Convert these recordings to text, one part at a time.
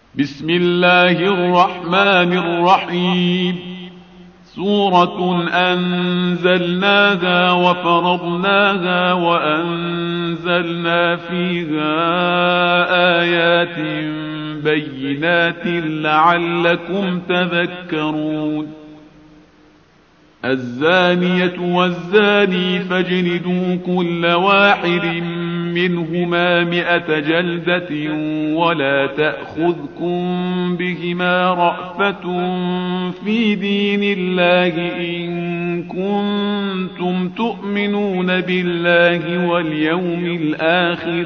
بسم الله الرحمن الرحيم. سورة أنزلناها وفرضناها وأنزلنا فيها آيات بينات لعلكم تذكرون. الزانية والزاني فاجلدوا كل واحد منهما 100 جلدة ولا تأخذكم بهما رأفة في دين الله إن كنتم تؤمنون بالله واليوم الآخر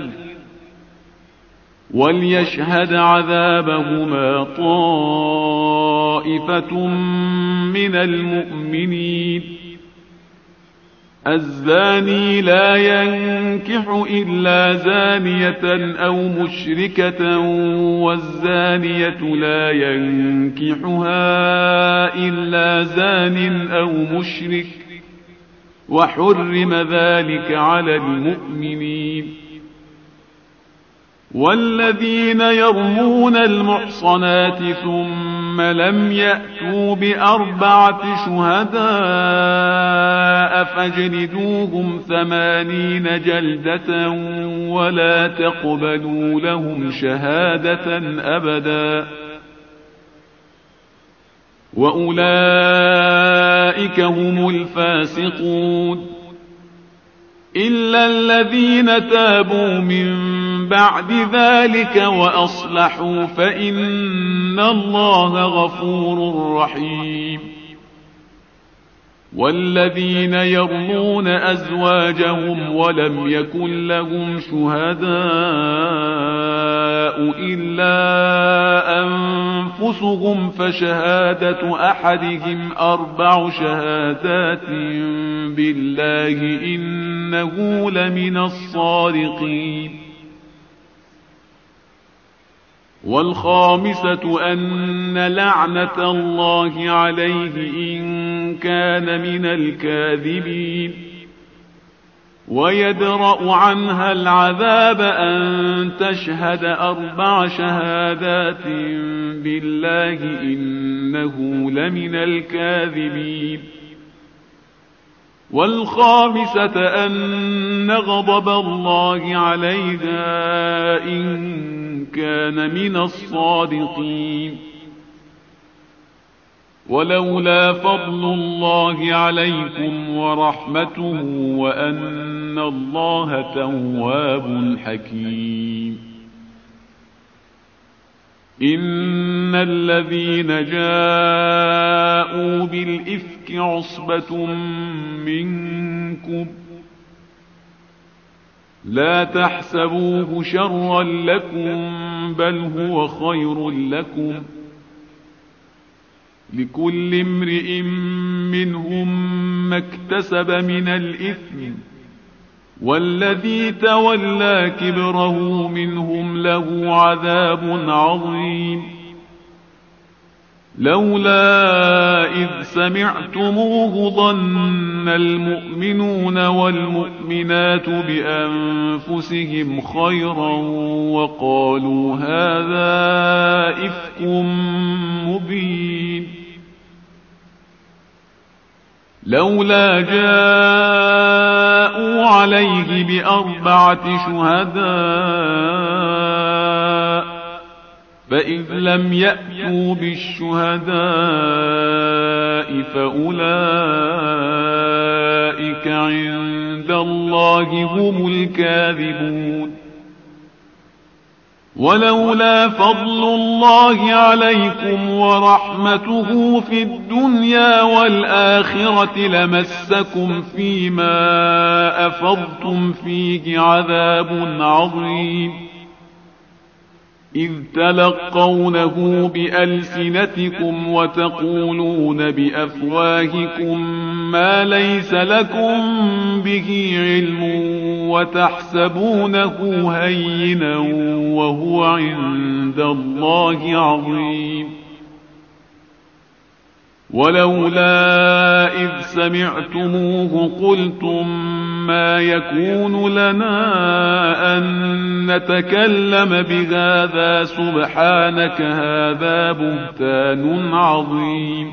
وليشهد عذابهما طائفة من المؤمنين. الزاني لا ينكح إلا زانية أو مشركة والزانية لا ينكحها إلا زان أو مشرك وحرم ذلك على المؤمنين. والذين يرمون المحصنات ثم لم يأتوا ب4 شهداء فاجلدوهم 80 جلدة ولا تقبلوا لهم شهادة أبدا وأولئك هم الفاسقون. إلا الذين تابوا من بعد ذلك وأصلحوا فإن الله غفور رحيم. والذين يرمون أزواجهم ولم يكن لهم شهداء إلا أنفسهم فشهادة أحدهم 4 شهادات بالله إنه لمن الصادقين. والخامسة أن لعنة الله عليه إن كان من الكاذبين. ويدرأ عنها العذاب أن تشهد 4 شهادات بالله إنه لمن الكاذبين. والخامسة أن غضب الله عليها إن كان من الصادقين. ولولا فضل الله عليكم ورحمته وأن الله تواب حكيم. إن الذين جاءوا بالإفك عصبة منكم لا تحسبوه شرا لكم بل هو خير لكم لكل امرئ منهم ما اكتسب من الإثم والذي تولى كبره منهم له عذاب عظيم. لولا إذ سمعتموه ظن المؤمنون والمؤمنات بأنفسهم خيرا وقالوا هذا إفك مبين. لولا جاءوا عليه ب4 شهداء فإذ لم يأتوا بالشهداء فأولئك عند الله هم الكاذبون. ولولا فضل الله عليكم ورحمته في الدنيا والآخرة لمسكم فيما أفضتم فيه عذاب عظيم إذ تلقونه بألسنتكم وتقولون بأفواهكم ما ليس لكم به علم وتحسبونه هينا وهو عند الله عظيم. ولولا إذ سمعتموه قلتم ما يكون لنا أن نتكلم بهذا سبحانك هذا بهتان عظيم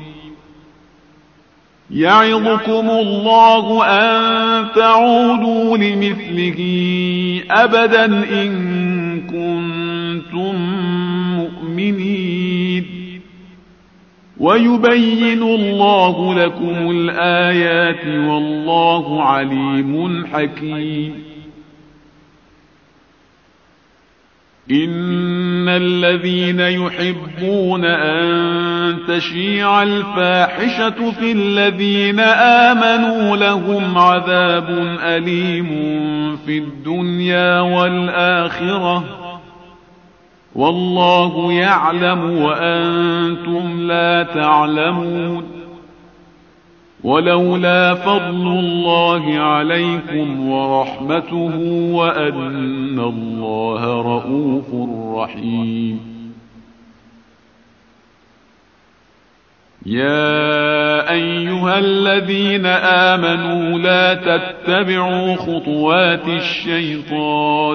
يعظكم الله أن تعودوا لمثله أبدا إن كنتم مؤمنين ويبين الله لكم الآيات والله عليم حكيم إن الذين يحبون أن تشيع الفاحشة في الذين آمنوا لهم عذاب أليم في الدنيا والآخرة والله يعلم وأنتم لا تعلمون ولولا فضل الله عليكم ورحمته وأن الله رؤوف رحيم يا أيها الذين آمنوا لا تتبعوا خطوات الشيطان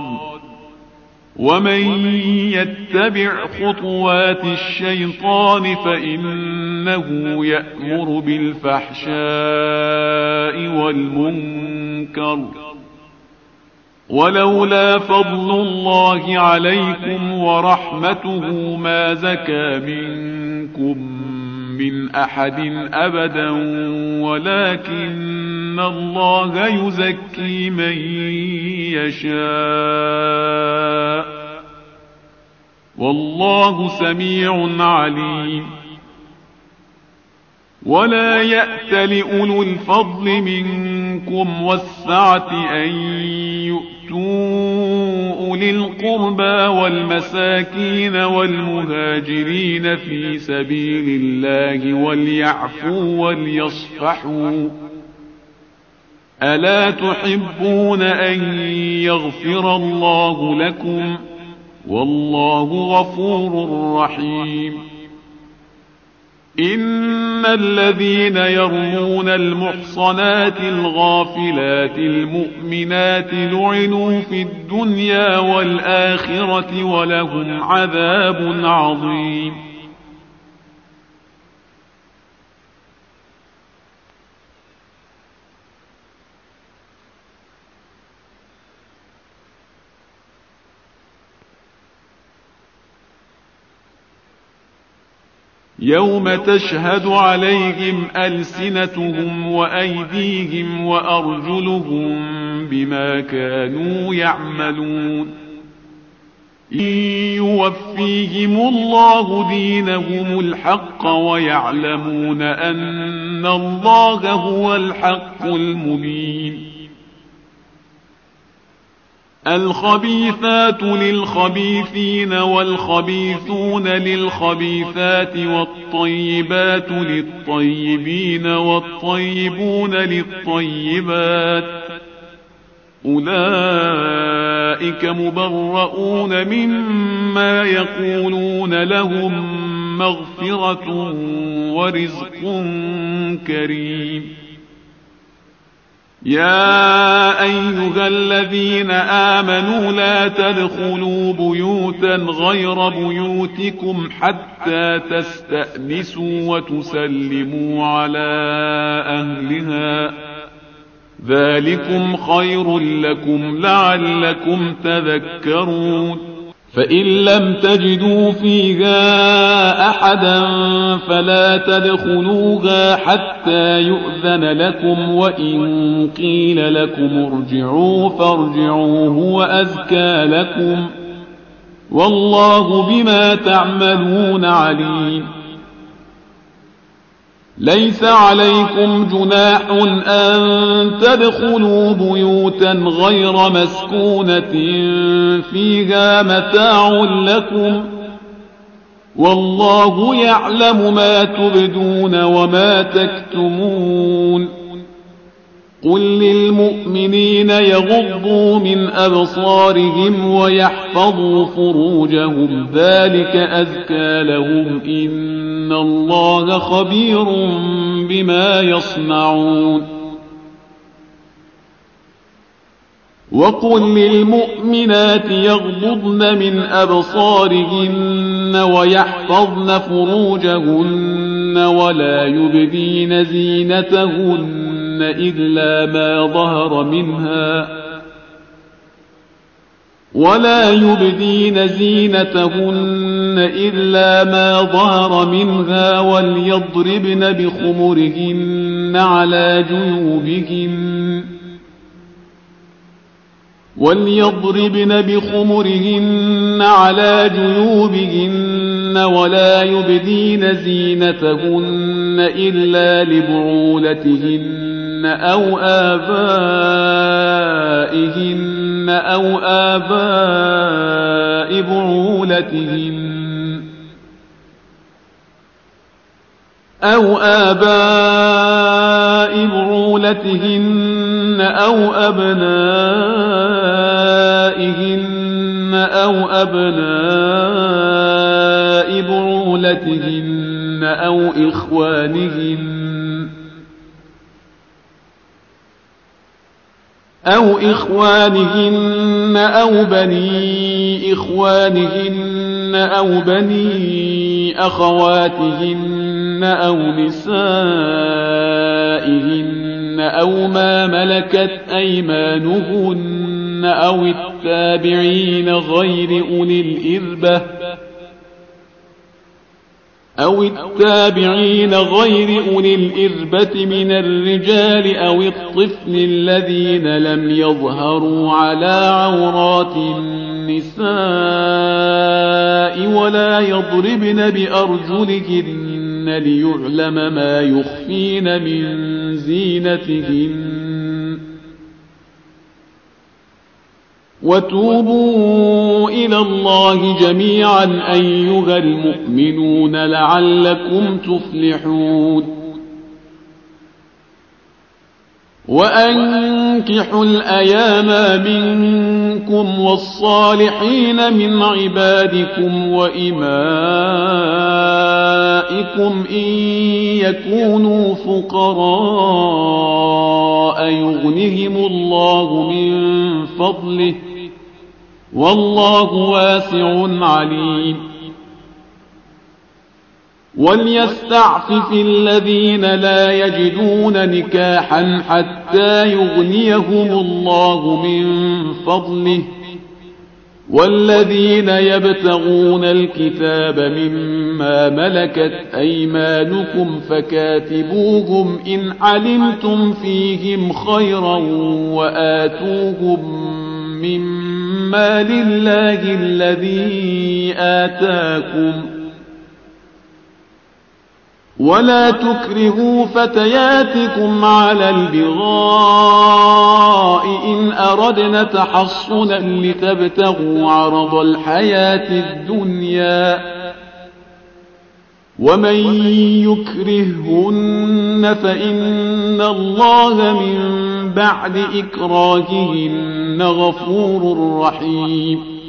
ومن يتبع خطوات الشيطان فإنه يأمر بالفحشاء والمنكر ولولا فضل الله عليكم ورحمته ما زكى منكم من أحد أبدا ولكن الله يزكي من يشاء والله سميع عليم ولا يأت لأولو الفضل منكم والسعة أن يؤتوا أولي القربى والمساكين والمهاجرين في سبيل الله وليعفوا وليصفحوا ألا تحبون أن يغفر الله لكم والله غفور رحيم إن الذين يرمون المحصنات الغافلات المؤمنات لعنوا في الدنيا والآخرة ولهم عذاب عظيم يوم تشهد عليهم ألسنتهم وأيديهم وأرجلهم بما كانوا يعملون إن يوفيهم الله دينهم الحق ويعلمون أن الله هو الحق المبين الخبيثات للخبيثين والخبيثون للخبيثات والطيبات للطيبين والطيبون للطيبات أولئك مبرؤون مما يقولون لهم مغفرة ورزق كريم يا أيها الذين آمنوا لا تدخلوا بيوتا غير بيوتكم حتى تستأنسوا وتسلموا على أهلها ذلكم خير لكم لعلكم تذكرون فإن لم تجدوا فيها أحدا فلا تدخلوها حتى يؤذن لكم وإن قيل لكم ارجعوا فارجعوا هو أزكى لكم والله بما تعملون عليم ليس عليكم جناح أن تدخلوا بيوتا غير مسكونة فيها متاع لكم والله يعلم ما تبدون وما تكتمون قل للمؤمنين يغضوا من أبصارهم ويحفظوا فروجهم ذلك أزكى لهم إن الله خبير بما يصنعون وقل للمؤمنات يغضضن من أبصارهن ويحفظن فروجهن ولا يبدين زينتهن إلا ما ظهر منها وليضربن بخمرهن على جيوبهن ولا يبدين زينتهن إلا لبعولتهن أو آباء بعولتهن أو أبنائهن أو أبناء بعولتهن أو إخوانهن أو بني إخوانهن أو بني أخواتهن أو نسائهن أو ما ملكت أيمانهن أو التابعين غير أولي الإربة من الرجال أو الطفل الذين لم يظهروا على عورات النساء ولا يضربن بأرجلهن ليعلم ما يخفين من زينتهن وتوبوا إلى الله جميعا أيها المؤمنون لعلكم تفلحون وأنكحوا الأيام منكم والصالحين من عبادكم وإمائكم إن يكونوا فقراء يغنهم الله من فضله والله واسع عليم وليستعفف الذين لا يجدون نكاحا حتى يغنيهم الله من فضله والذين يبتغون الكتاب مما ملكت أيمانكم فكاتبوهم إن علمتم فيهم خيرا وآتوهم مما لله الذي آتاكم ولا تكرهوا فتياتكم على البغاء إن أردنا تحصنا لتبتغوا عرض الحياة الدنيا ومن يكرههن فإن الله من بعد إكراههن غفور رحيم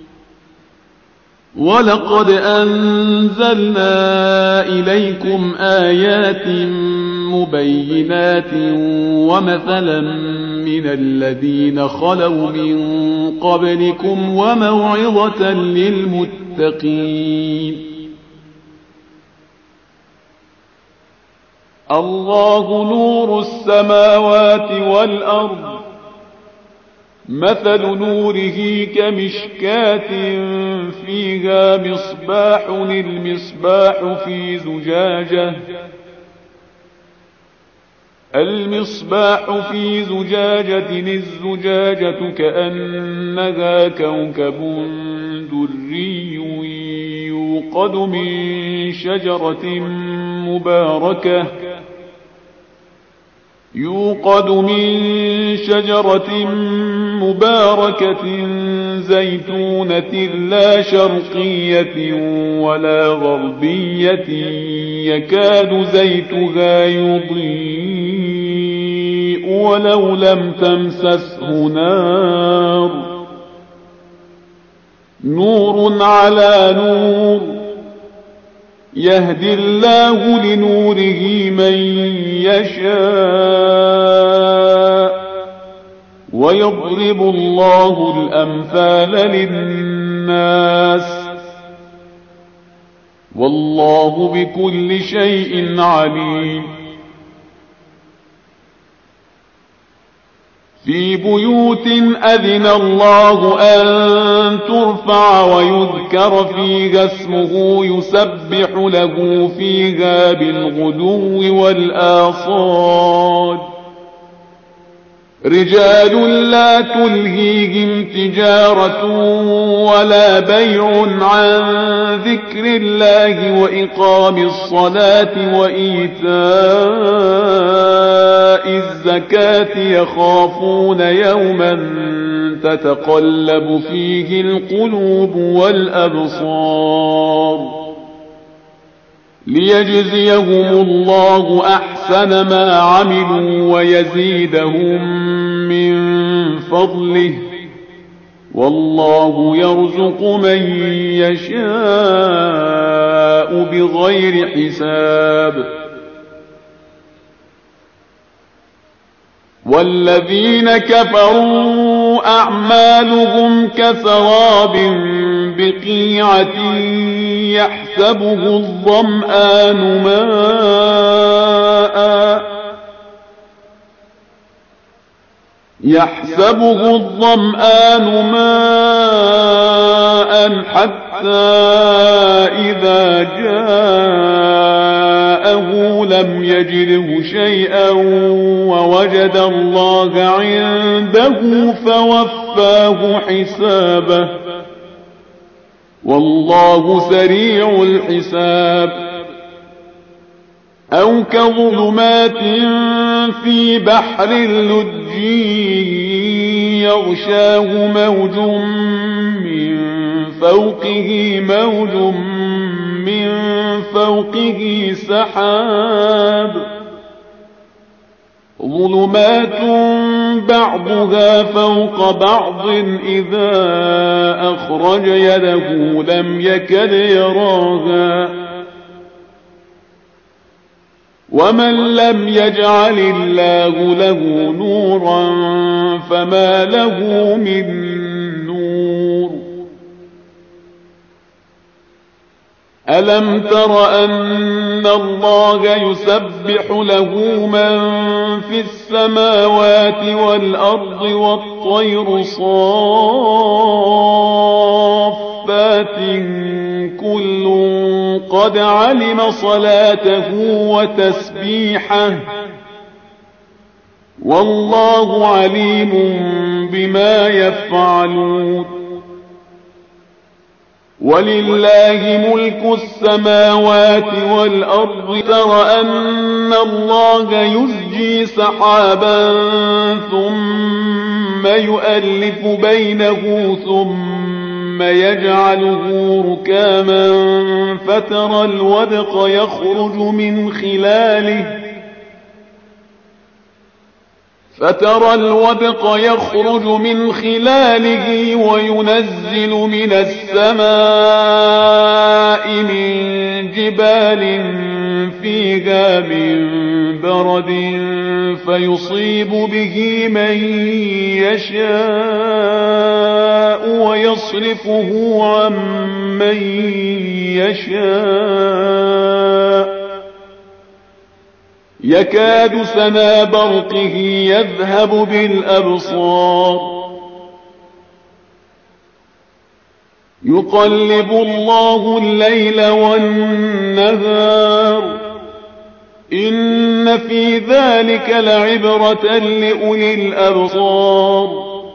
ولقد أنزلنا إليكم آيات مبينات ومثلا من الذين خلوا من قبلكم وموعظة للمتقين الله نور السماوات والأرض مثل نوره كمشكاة فيها مصباح المصباح في زجاجة الزجاجة كأنها كوكب دري يوقد من شجرة مباركة زيتونة لا شرقية ولا غربية يكاد زيتها يضيء ولو لم تمسسه نور على نور يهدي الله لنوره من يشاء ويضرب الله الأمثال للناس والله بكل شيء عليم. في بيوت أذن الله أن ترفع ويذكر فيها اسمه يسبح له فيها بالغدو والآصال رجال لا تلهيهم تجارة ولا بيع عن ذكر الله وإقام الصلاة وإيتاء الزكاة يخافون يوما تتقلب فيه القلوب والأبصار ليجزيهم الله أحسن ما عملوا ويزيدهم من فضله والله يرزق من يشاء بغير حساب. والذين كفروا أعمالهم كسراب بقيعة يحسبه الظمآن ماء حتى إذا جاءه لم يجده شيئا ووجد الله عنده فوفاه حسابه والله سريع الحساب. أو كظلمات في بحر لجي يغشاه موج من فوقه سحاب ظلمات بعضها فوق بعض إذا أخرج يده لم يكد يراها ومن لم يجعل الله له نورا فما له من نور. ألم تر أن الله يسبح له من في السماوات والأرض والطير صافات كل قد علم صلاته وتسبيحه والله عليم بما يفعلون. ولله ملك السماوات والأرض تر أن الله يزجي سحابا ثم يؤلف بينه ثم يجعله ركاما فترى الودق يخرج من خلاله وينزل من السماء من جبال فيها من برد فيصيب به من يشاء ويصرفه عن من يشاء يكاد سنا برقه يذهب بالأبصار يقلب الله الليل والنهار إن في ذلك لعبرة لأولي الأبصار.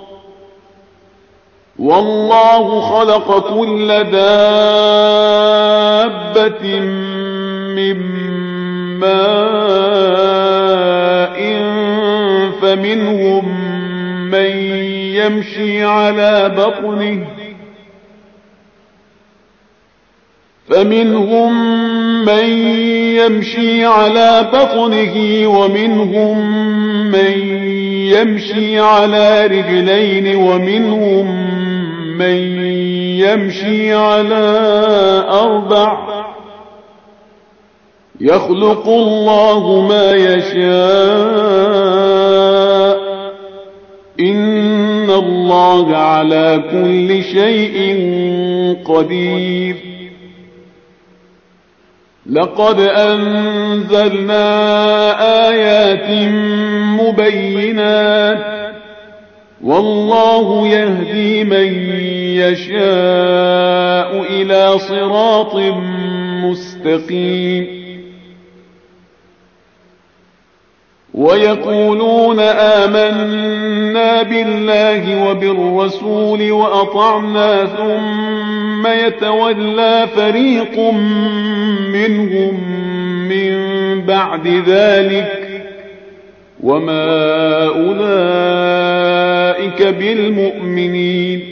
والله خلق كل دابة من ماء فمنهم من يمشي على بطنه ومنهم من يمشي على رجلين ومنهم من يمشي على أربع يخلق الله ما يشاء إن الله على كل شيء قدير. لقد أنزلنا آيات مبينات والله يهدي من يشاء إلى صراط مستقيم. ويقولون آمنا بالله وبالرسول وأطعنا ثم يتولى فريق منهم من بعد ذلك وما أولئك بالمؤمنين.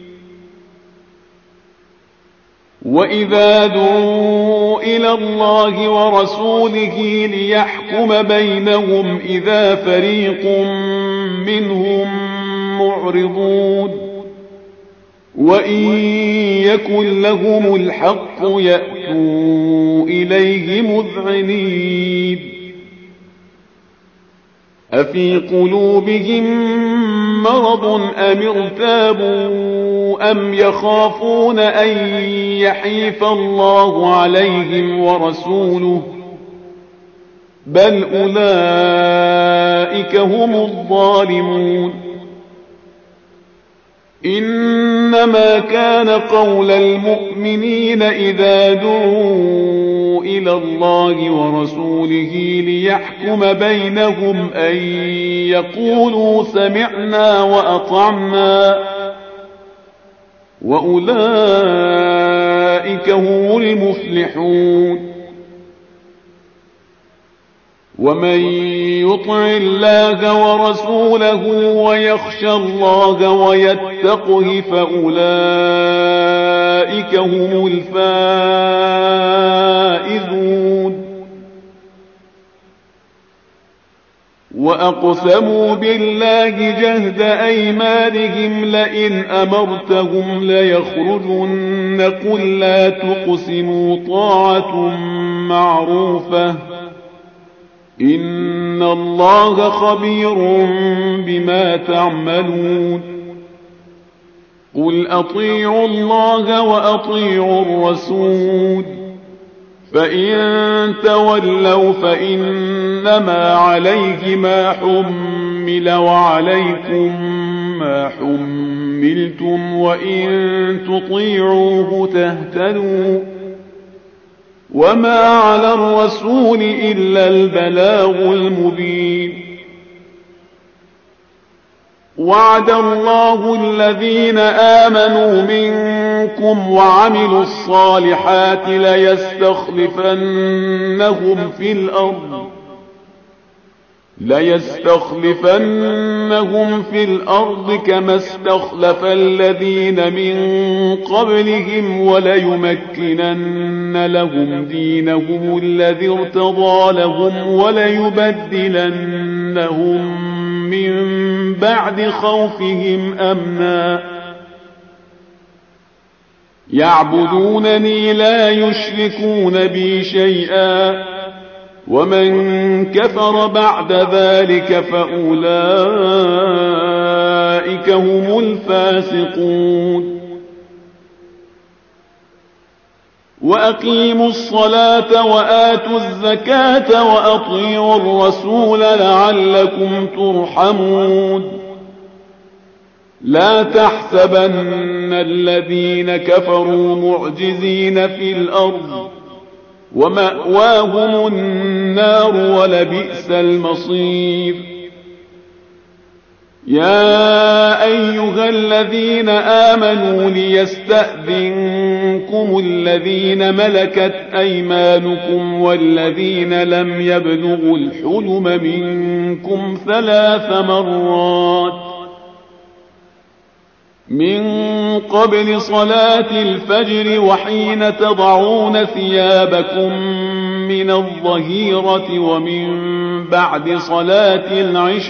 وإذا دعوا إلى الله ورسوله ليحكم بينهم إذا فريق منهم معرضون وإن يكن لهم الحق يأتوا إليه مذعنين. أفي قلوبهم مرض أم ارتابوا أم يخافون أن يحيف الله عليهم ورسوله بل أولئك هم الظالمون. إنما كان قول المؤمنين إذا دعوا إلى الله ورسوله ليحكم بينهم أن يقولوا سمعنا وأطعنا وأولئك هم المفلحون. ومن يطع الله ورسوله ويخشى الله ويتقه فأولئك هم الفائزون. وأقسموا بالله جهد أيمانهم لئن أمرتهم ليخرجن قل لا تقسموا طاعة معروفة إن الله خبير بما تعملون. قل أطيعوا الله وأطيعوا الرسول فإن تولوا فإنما عليه ما حمل وعليكم ما حملتم وإن تطيعوه تهتدوا وما على الرسول إلا البلاغ المبين. وعد الله الذين آمنوا منكم وعملوا الصالحات ليستخلفنهم في الأرض كما استخلف الذين من قبلهم وليمكنن لهم دينهم الذي ارتضى لهم وليبدلنهم من بعد خوفهم أمنا يعبدونني لا يشركون بي شيئا ومن كفر بعد ذلك فأولئك هم الفاسقون. وأقيموا الصلاة وآتوا الزكاة وأطيعوا الرسول لعلكم ترحمون. لا تحسبن الذين كفروا معجزين في الأرض ومأواهم النار ولبئس المصير. يا أيها الذين آمنوا ليستأذنكم الذين ملكت أيمانكم والذين لم يبلغوا الحلم منكم 3 مرات من قبل صلاة الفجر وحين تضعون ثيابكم من الظهيرة ومن بعد صلاة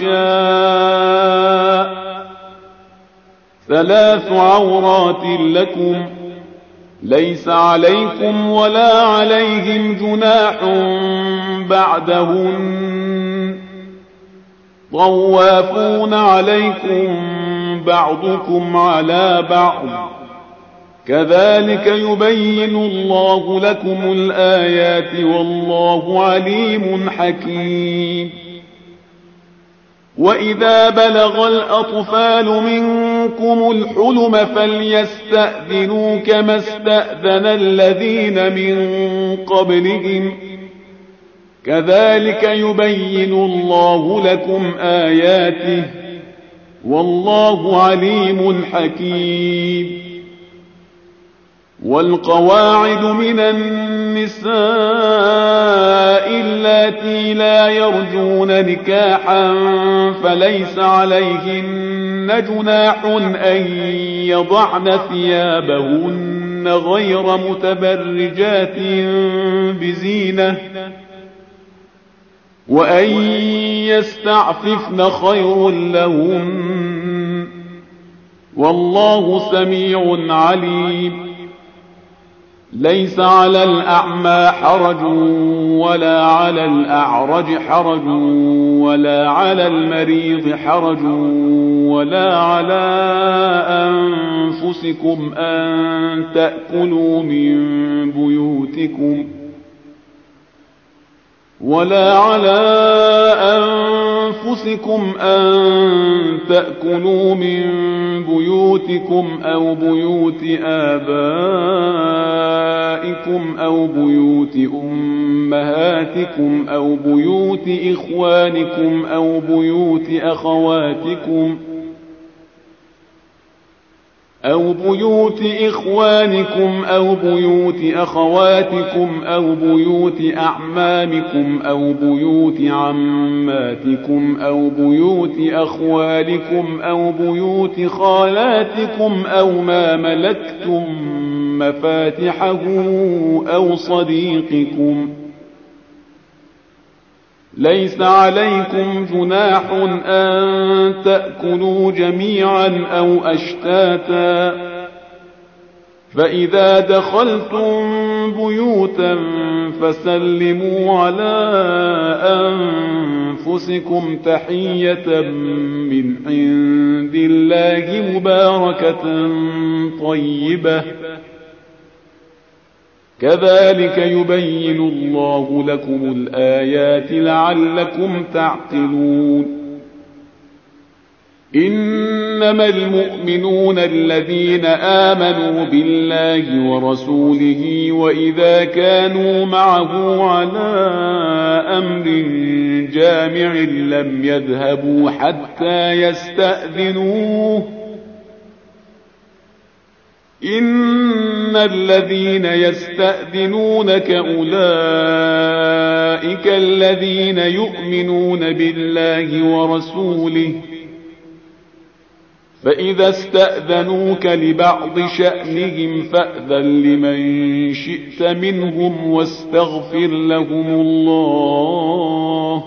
العشاء 3 عورات لكم ليس عليكم ولا عليهم جناح بعدهن طوافون عليكم بعضكم على بعض كذلك يبين الله لكم الآيات والله عليم حكيم. وإذا بلغ الأطفال منكم الحلم فليستأذنوا كما استأذن الذين من قبلهم كذلك يبين الله لكم آياته والله عليم حكيم. والقواعد من النساء اللاتي لا يرجون نكاحا فليس عليهن جناح أن يضعن ثيابهن غير متبرجات بزينة وأن يستعففن خير لهن والله سميع عليم. ليس على الأعمى حرج ولا على الأعرج حرج ولا على المريض حرج ولا على أنفسكم أن تأكلوا من بيوتكم أو بيوت آبائكم أو بيوت أمهاتكم أو بيوت إخوانكم أو بيوت أخواتكم أو بيوت أعمامكم أو بيوت عماتكم أو بيوت أخوالكم أو بيوت خالاتكم أو ما ملكتم مفاتحه أو صديقكم. ليس عليكم جناح أن تأكلوا جميعا أو أشتاتا فإذا دخلتم بيوتا فسلموا على أنفسكم تحية من عند الله مباركة طيبة كذلك يبين الله لكم الآيات لعلكم تعقلون. إنما المؤمنون الذين آمنوا بالله ورسوله وإذا كانوا معه على أمر جامع لم يذهبوا حتى يستأذنوه إن الذين يستأذنونك أولئك الذين يؤمنون بالله ورسوله فإذا استأذنوك لبعض شأنهم فأذن لمن شئت منهم واستغفر لهم الله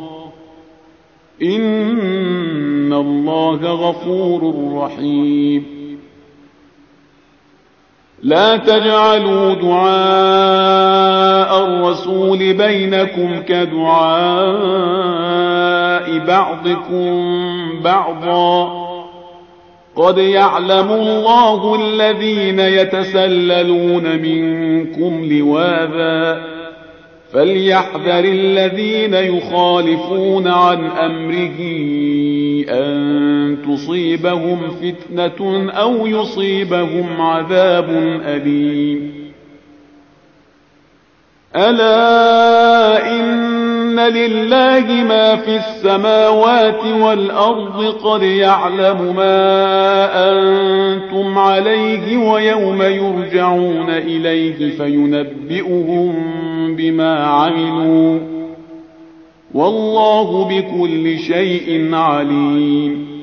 إن الله غفور رحيم. لا تجعلوا دعاء الرسول بينكم كدعاء بعضكم بعضا قد يعلم الله الذين يتسللون منكم لواذا فليحذر الذين يخالفون عن أمره أن تصيبهم فتنة أو يصيبهم عذاب أليم. ألا إن لله ما في السماوات والأرض قد يعلم ما أنتم عليه ويوم يرجعون إليه فينبئهم بما عملوا والله بكل شيء عليم.